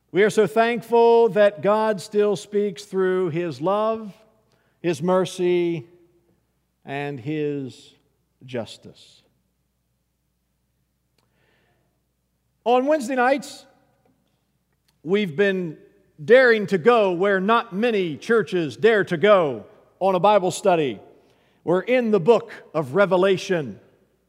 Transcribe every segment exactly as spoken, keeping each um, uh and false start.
We are so thankful that God still speaks through His love, His mercy, and His justice. On Wednesday nights, we've been daring to go where not many churches dare to go on a Bible study. We're in the book of Revelation.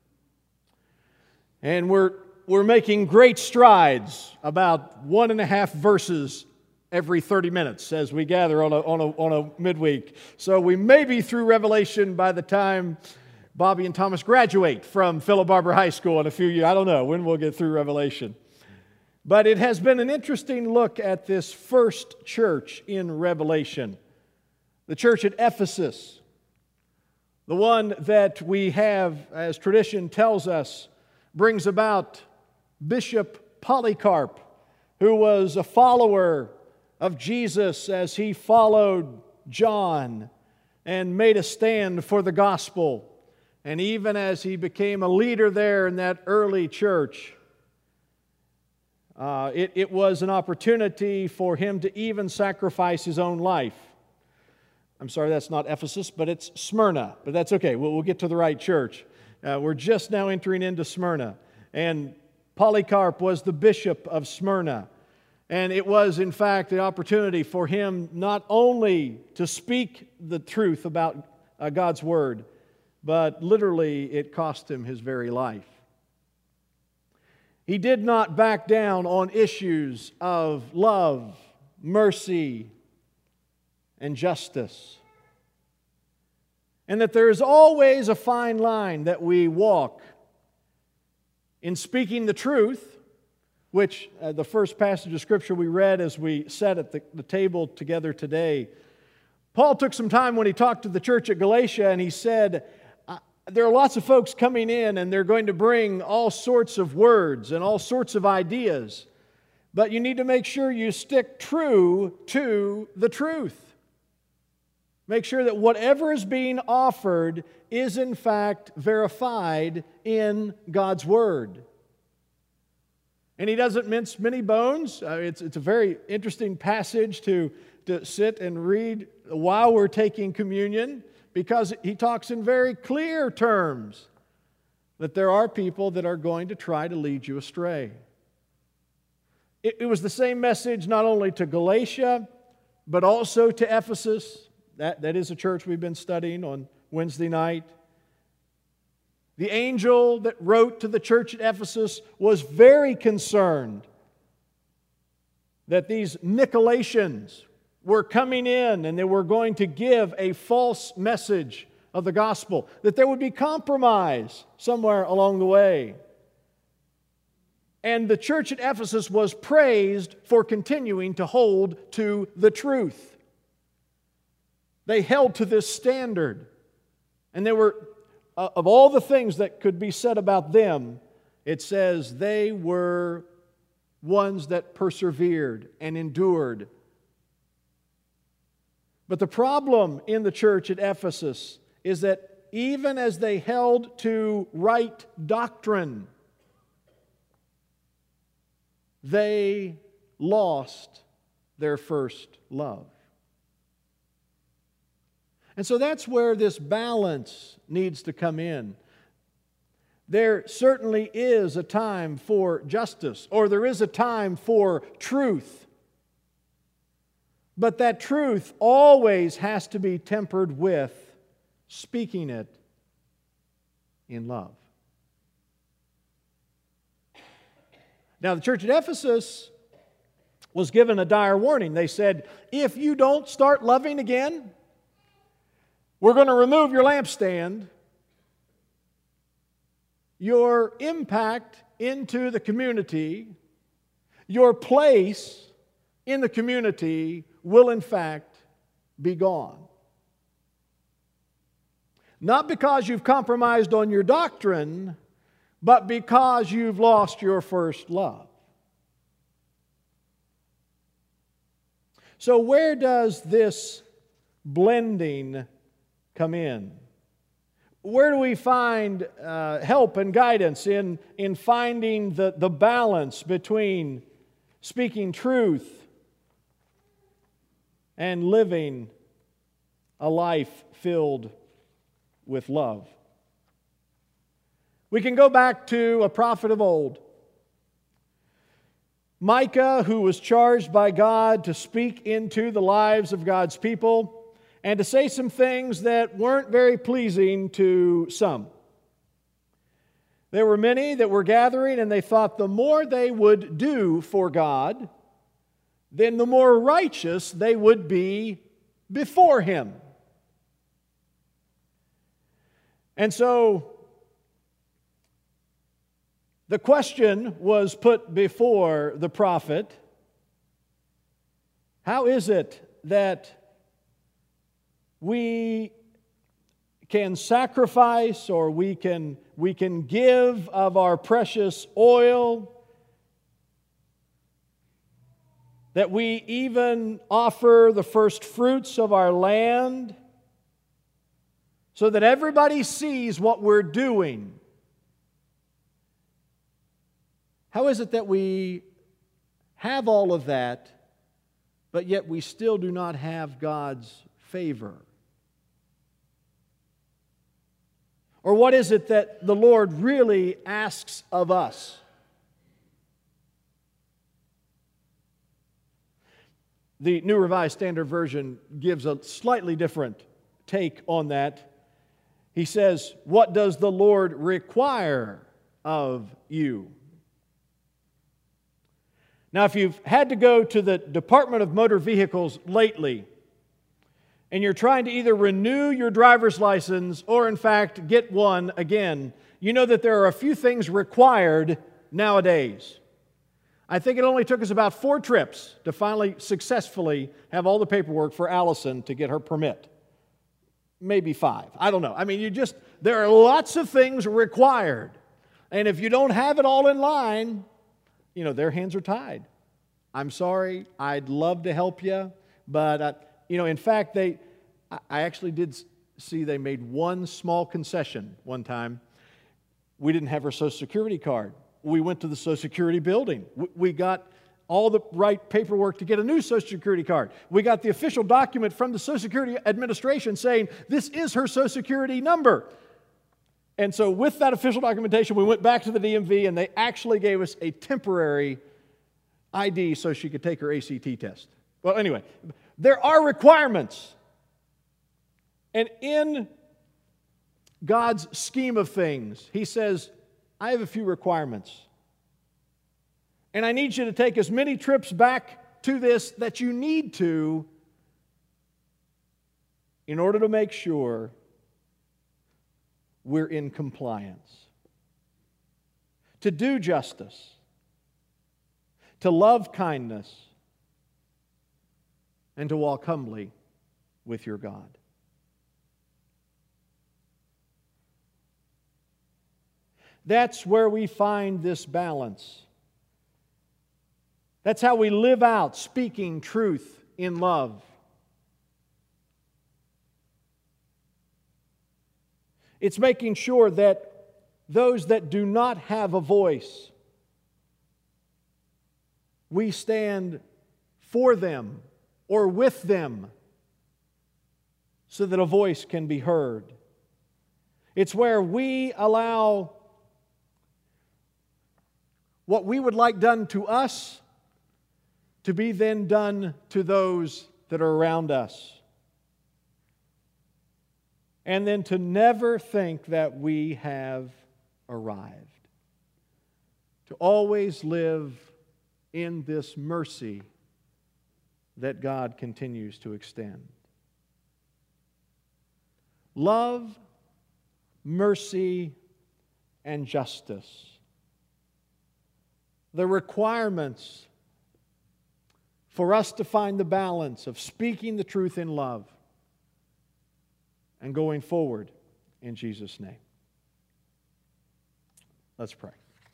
And we're, we're making great strides, about one and a half verses every thirty minutes as we gather on a, on a, on a midweek. So we may be through Revelation by the time Bobby and Thomas graduate from Philip Barber High School in a few years. I don't know when we'll get through Revelation. But it has been an interesting look at this first church in Revelation, the church at Ephesus, the one that we have, as tradition tells us, brings about Bishop Polycarp, who was a follower of Jesus as he followed John and made a stand for the gospel. And even as he became a leader there in that early church, uh, it, it was an opportunity for him to even sacrifice his own life. I'm sorry, that's not Ephesus, but it's Smyrna. But that's okay, we'll, we'll get to the right church. Uh, we're just now entering into Smyrna. And Polycarp was the bishop of Smyrna. And it was, in fact, an opportunity for him not only to speak the truth about uh, God's Word, but literally it cost him his very life. He did not back down on issues of love, mercy, and justice. And that there is always a fine line that we walk in speaking the truth, which uh, the first passage of Scripture we read as we sat at the, the table together today. Paul took some time when he talked to the church at Galatia and he said, there are lots of folks coming in and they're going to bring all sorts of words and all sorts of ideas, but you need to make sure you stick true to the truth. Make sure that whatever is being offered is in fact verified in God's Word. And he doesn't mince many bones. Uh, it's, it's a very interesting passage to, to sit and read while we're taking communion, because he talks in very clear terms that there are people that are going to try to lead you astray. It, it was the same message not only to Galatia, but also to Ephesus. That, that is a church we've been studying on Wednesday night. The angel that wrote to the church at Ephesus was very concerned that these Nicolaitans were coming in and they were going to give a false message of the gospel, that there would be compromise somewhere along the way. And the church at Ephesus was praised for continuing to hold to the truth. They held to this standard. And they were, uh, of all the things that could be said about them, it says they were ones that persevered and endured. But the problem in the church at Ephesus is that even as they held to right doctrine, they lost their first love. And so that's where this balance needs to come in. There certainly is a time for justice, or there is a time for truth. But that truth always has to be tempered with speaking it in love. Now, the church at Ephesus was given a dire warning. They said, if you don't start loving again, we're going to remove your lampstand. Your impact into the community, your place in the community will in fact be gone. Not because you've compromised on your doctrine, but because you've lost your first love. So where does this blending come in? Where do we find uh, help and guidance in, in finding the, the balance between speaking truth, and living a life filled with love. We can go back to a prophet of old, Micah, who was charged by God to speak into the lives of God's people and to say some things that weren't very pleasing to some. There were many that were gathering, and they thought the more they would do for God, then the more righteous they would be before Him. And so the question was put before the prophet, how is it that we can sacrifice or we can, we can give of our precious oil, that we even offer the first fruits of our land so that everybody sees what we're doing? How is it that we have all of that, but yet we still do not have God's favor? Or what is it that the Lord really asks of us? The New Revised Standard Version gives a slightly different take on that. He says, "What does the Lord require of you?" Now, if you've had to go to the Department of Motor Vehicles lately, and you're trying to either renew your driver's license or, in fact, get one again, you know that there are a few things required nowadays. I think it only took us about four trips to finally successfully have all the paperwork for Allison to get her permit. Maybe five. I don't know. I mean, you just, there are lots of things required. And if you don't have it all in line, you know, their hands are tied. I'm sorry. I'd love to help you, but, uh, you know, in fact, they, I actually did see they made one small concession one time. We didn't have our Social Security card. We went to the Social Security building. We got all the right paperwork to get a new Social Security card. We got the official document from the Social Security Administration saying this is her Social Security number. And so with that official documentation, we went back to the D M V and they actually gave us a temporary I D so she could take her A C T test. Well, anyway, there are requirements. And in God's scheme of things, He says, I have a few requirements. And I need you to take as many trips back to this that you need to in order to make sure we're in compliance. To do justice, to love kindness, and to walk humbly with your God. That's where we find this balance. That's how we live out speaking truth in love. It's making sure that those that do not have a voice, we stand for them or with them so that a voice can be heard. It's where we allow what we would like done to us to be then done to those that are around us. And then to never think that we have arrived. To always live in this mercy that God continues to extend. Love, mercy, and justice. The requirements for us to find the balance of speaking the truth in love and going forward in Jesus' name. Let's pray.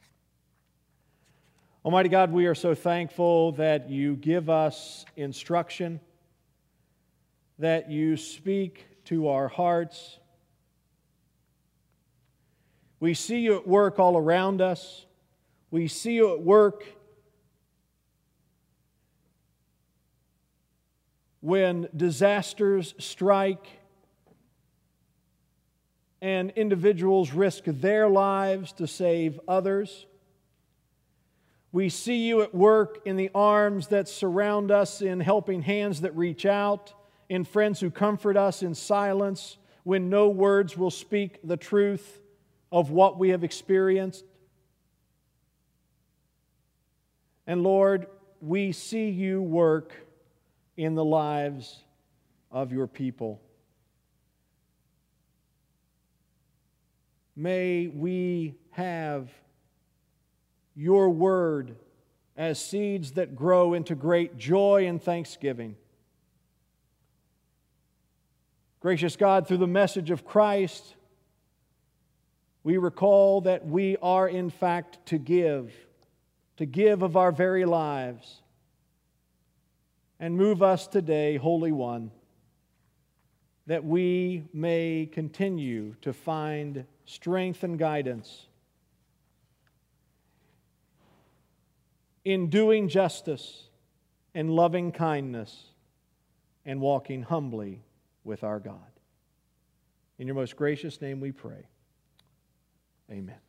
Almighty God, we are so thankful that you give us instruction, that you speak to our hearts. We see you at work all around us. We see you at work when disasters strike and individuals risk their lives to save others. We see you at work in the arms that surround us, in helping hands that reach out, in friends who comfort us in silence when no words will speak the truth of what we have experienced. And Lord, we see you work in the lives of your people. May we have your word as seeds that grow into great joy and thanksgiving. Gracious God, through the message of Christ, we recall that we are in fact to give, to give of our very lives. And move us today, Holy One, that we may continue to find strength and guidance in doing justice and loving kindness and walking humbly with our God. In your most gracious name we pray. Amen.